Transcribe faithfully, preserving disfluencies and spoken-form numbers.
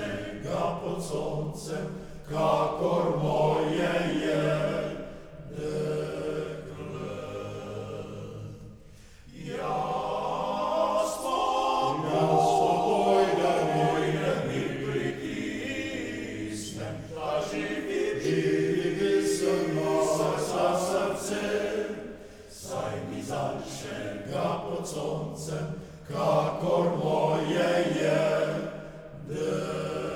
dalszego pod słońcem, kakor moje jedne gled. Ja spokojne mi pritisnem, ta živi, živi se nosa srcem, saj mi dalszego pod słońcem, kakor moje jedne